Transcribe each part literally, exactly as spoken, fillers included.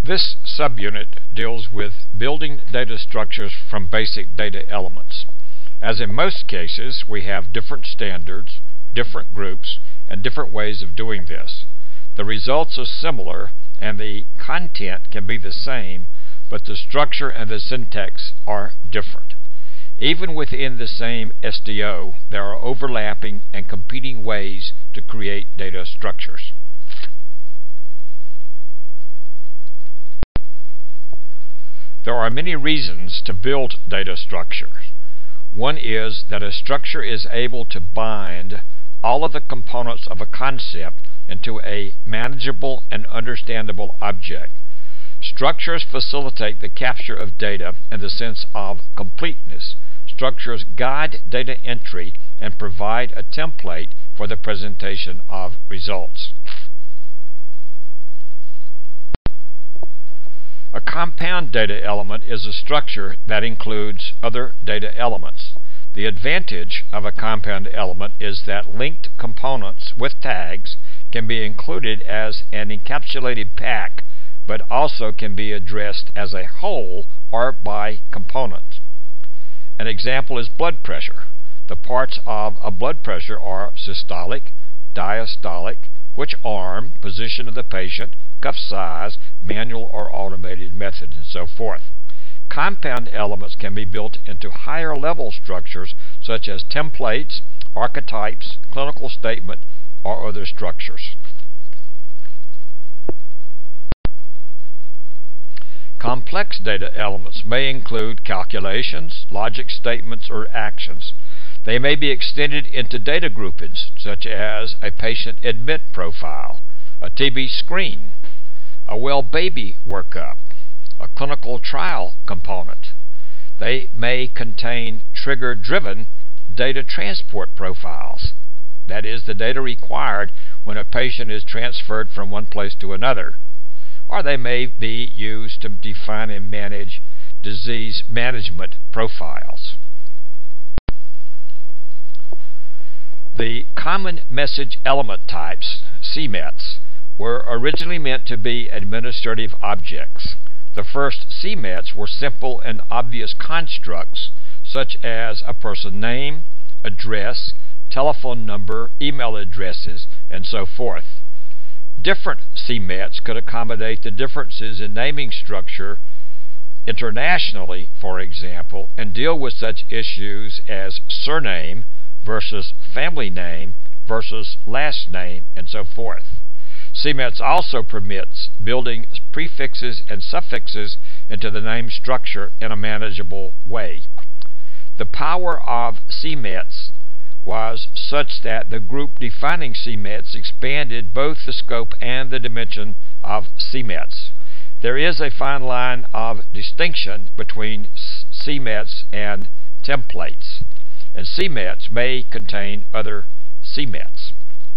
This subunit deals with building data structures from basic data elements. As in most cases, we have different standards, different groups, and different ways of doing this. The results are similar and the content can be the same, but the structure and the syntax are different. Even within the same S D O, there are overlapping and competing ways to create data structures. There are many reasons to build data structures. One is that a structure is able to bind all of the components of a concept into a manageable and understandable object. Structures facilitate the capture of data in the sense of completeness. Structures guide data entry and provide a template for the presentation of results. A compound data element is a structure that includes other data elements. The advantage of a compound element is that linked components with tags can be included as an encapsulated pack, but also can be addressed as a whole or by components. An example is blood pressure. The parts of a blood pressure are systolic, diastolic, which arm, position of the patient, cuff size, manual or automated method, and so forth. Compound elements can be built into higher level structures such as templates, archetypes, clinical statement, or other structures. Complex data elements may include calculations, logic statements, or actions. They may be extended into data groupings such as a patient admit profile, a T B screen, a well baby workup, a clinical trial component. They may contain trigger-driven data transport profiles, that is, the data required when a patient is transferred from one place to another, or they may be used to define and manage disease management profiles. The Common Message Element Types, C METs, were originally meant to be administrative objects. The first C METs were simple and obvious constructs such as a person name, address, telephone number, email addresses, and so forth. Different C METs could accommodate the differences in naming structure internationally, for example, and deal with such issues as surname versus family name versus last name, and so forth. C METs also permits building prefixes and suffixes into the name structure in a manageable way. The power of C METs was such that the group defining C METs expanded both the scope and the dimension of C METs. There is a fine line of distinction between C METs and templates, and C METs may contain other C METs.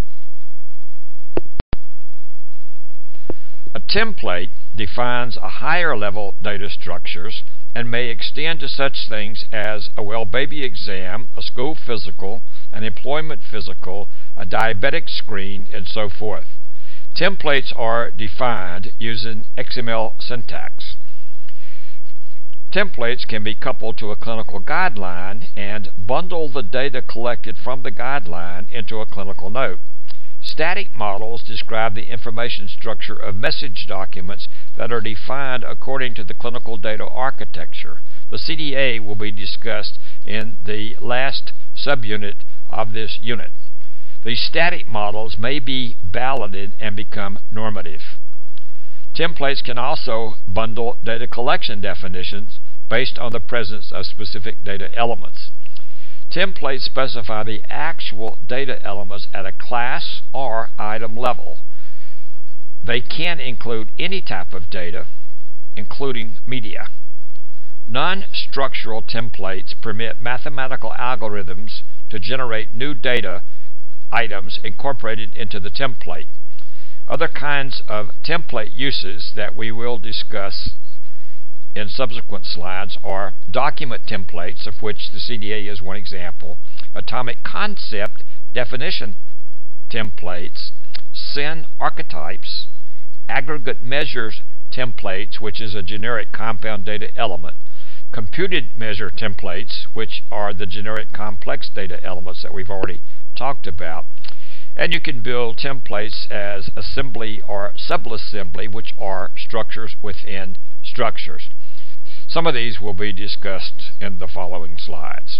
A template defines a higher level data structures and may extend to such things as a well baby exam, a school physical, an employment physical, a diabetic screen, and so forth. Templates are defined using X M L syntax. Templates can be coupled to a clinical guideline and bundle the data collected from the guideline into a clinical note. Static models describe the information structure of message documents that are defined according to the clinical data architecture. The C D A will be discussed in the last subunit of this unit. These static models may be balloted and become normative. Templates can also bundle data collection definitions based on the presence of specific data elements. Templates specify the actual data elements at a class or item level. They can include any type of data, including media. Non-structural templates permit mathematical algorithms to generate new data items incorporated into the template. Other kinds of template uses that we will discuss in subsequent slides are document templates, of which the C D A is one example, atomic concept definition templates, S I N archetypes, aggregate measures templates, which is a generic compound data element, computed measure templates, which are the generic complex data elements that we've already talked about. And you can build templates as assembly or subassembly, which are structures within structures. Some of these will be discussed in the following slides.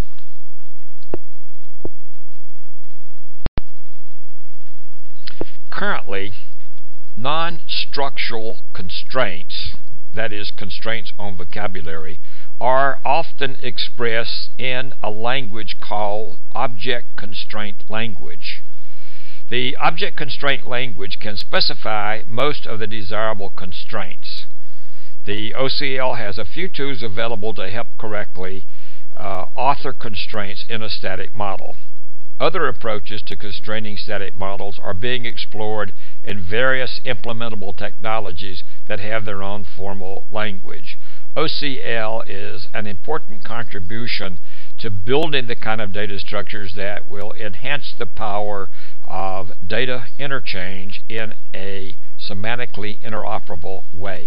Currently, non-structural constraints, that is, constraints on vocabulary, are often expressed in a language called object constraint language. The object constraint language can specify most of the desirable constraints. The O C L has a few tools available to help correctly uh, author constraints in a static model. Other approaches to constraining static models are being explored in various implementable technologies that have their own formal language. O C L is an important contribution to building the kind of data structures that will enhance the power of data interchange in a semantically interoperable way.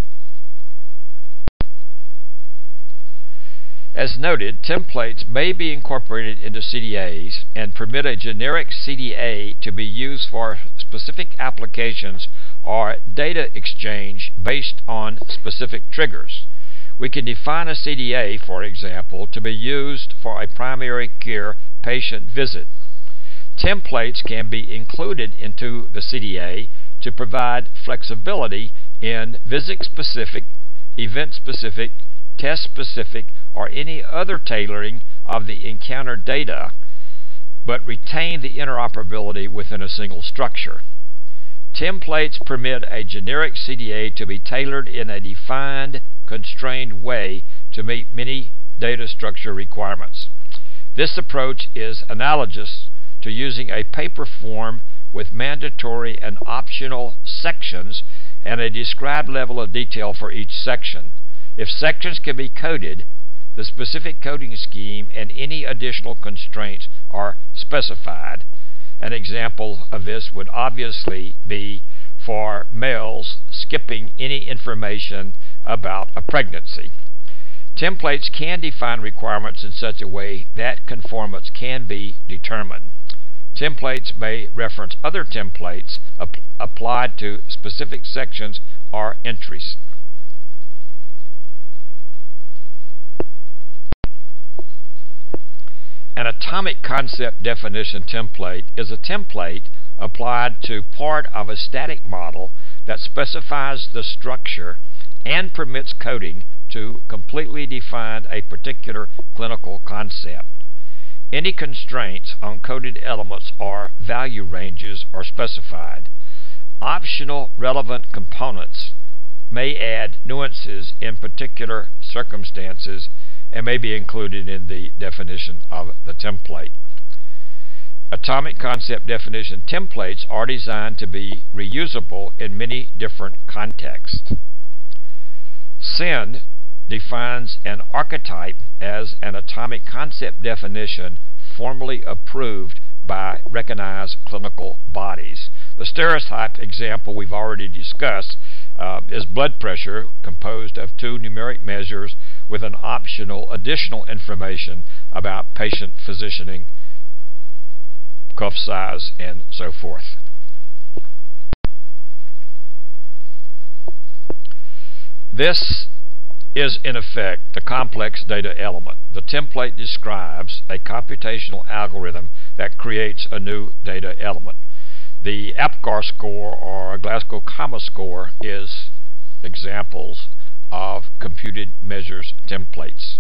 As noted, templates may be incorporated into C D As and permit a generic C D A to be used for specific applications or data exchange based on specific triggers. We can define a C D A, for example, to be used for a primary care patient visit. Templates can be included into the C D A to provide flexibility in visit-specific, event-specific, test-specific, or any other tailoring of the encountered data, but retain the interoperability within a single structure. Templates permit a generic C D A to be tailored in a defined, constrained way to meet many data structure requirements. This approach is analogous to using a paper form with mandatory and optional sections and a described level of detail for each section. If sections can be coded, the specific coding scheme and any additional constraints are specified. An example of this would obviously be for males skipping any information about a pregnancy. Templates can define requirements in such a way that conformance can be determined. Templates may reference other templates ap- applied to specific sections or entries. An atomic concept definition template is a template applied to part of a static model that specifies the structure and permits coding to completely define a particular clinical concept. Any constraints on coded elements or value ranges are specified. Optional relevant components may add nuances in particular circumstances and may be included in the definition of the template. Atomic concept definition templates are designed to be reusable in many different contexts. S I N defines an archetype as an atomic concept definition formally approved by recognized clinical bodies. The stereotype example we've already discussed uh, is blood pressure, composed of two numeric measures with an optional additional information about patient positioning, cuff size, and so forth. This is in effect the complex data element. The template describes a computational algorithm that creates a new data element. The APGAR score or Glasgow Coma score is examples of computed measures templates.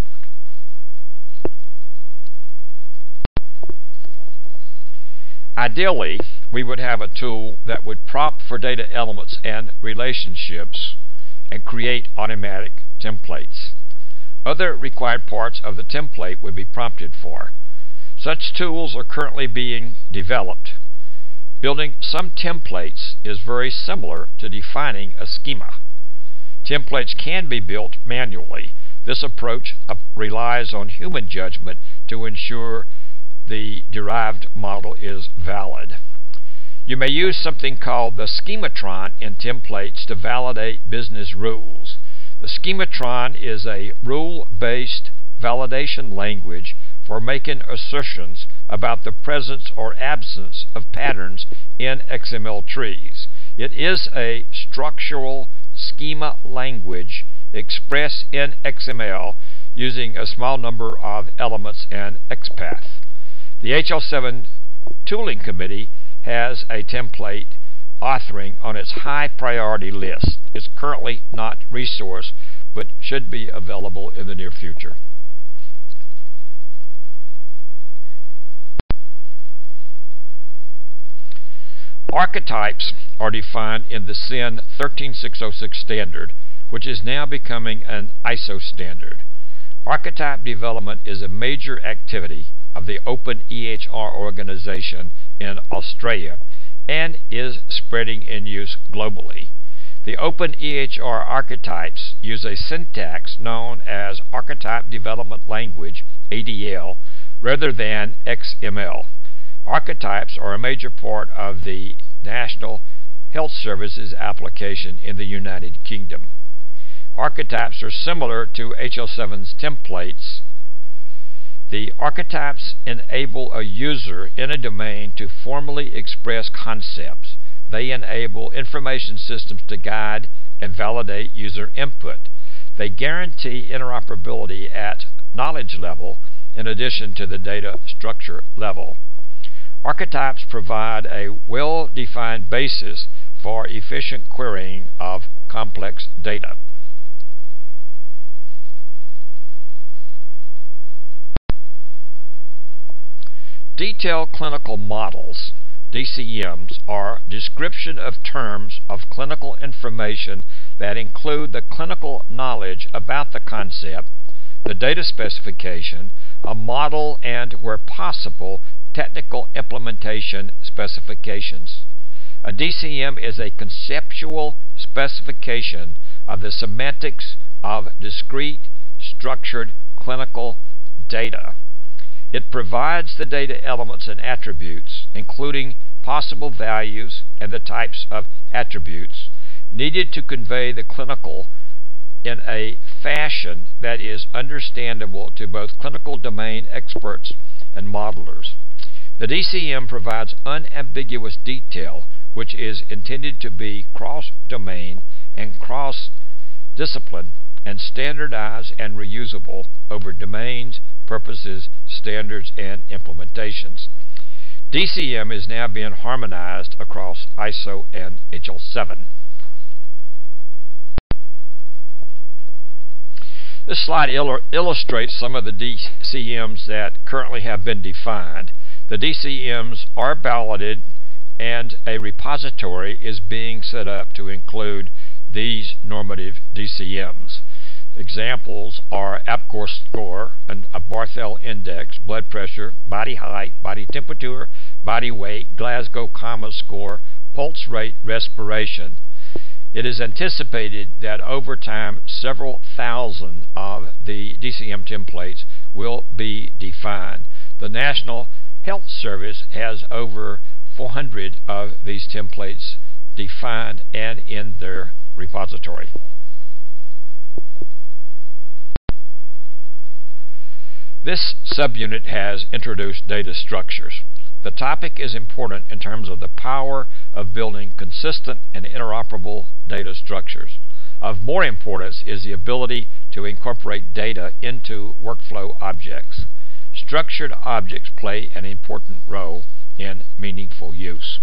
Ideally, we would have a tool that would prompt for data elements and relationships and create automatic templates. Other required parts of the template would be prompted for. Such tools are currently being developed. Building some templates is very similar to defining a schema. Templates can be built manually. This approach uh, relies on human judgment to ensure the derived model is valid. You may use something called the schematron in templates to validate business rules. The schematron is a rule-based validation language for making assertions about the presence or absence of patterns in X M L trees. It is a structural schema language expressed in X M L using a small number of elements in XPath. The H L seven Tooling Committee has a template authoring on its high priority list. It's currently not resourced, but should be available in the near future. Archetypes are defined in the S I N one three six zero six standard, which is now becoming an I S O standard. Archetype development is a major activity of the Open E H R organization in Australia and is spreading in use globally. The Open E H R archetypes use a syntax known as Archetype Development Language, A D L, rather than X M L. Archetypes are a major part of the National Health Services application in the United Kingdom. Archetypes are similar to H L seven's templates. The archetypes enable a user in a domain to formally express concepts. They enable information systems to guide and validate user input. They guarantee interoperability at knowledge level in addition to the data structure level. Archetypes provide a well-defined basis for efficient querying of complex data. Detailed clinical models, D C Ms, are description of terms of clinical information that include the clinical knowledge about the concept, the data specification, a model, and, where possible, technical implementation specifications. A D C M is a conceptual specification of the semantics of discrete, structured clinical data. It provides the data elements and attributes, including possible values and the types of attributes, needed to convey the clinical in a fashion that is understandable to both clinical domain experts and modelers. The D C M provides unambiguous detail, which is intended to be cross-domain and cross-discipline and standardized and reusable over domains, purposes, standards, and implementations. D C M is now being harmonized across I S O and H L seven. This slide il- illustrates some of the D C Ms that currently have been defined. The D C Ms are balloted, and a repository is being set up to include these normative D C Ms. Examples are APGAR score, and a Barthel index, blood pressure, body height, body temperature, body weight, Glasgow Coma score, pulse rate, respiration. It is anticipated that over time several thousand of the D C M templates will be defined. The National Health Service has over four hundred of these templates defined and in their repository. This subunit has introduced data structures. The topic is important in terms of the power of building consistent and interoperable data structures. Of more importance is the ability to incorporate data into workflow objects. Structured objects play an important role in meaningful use.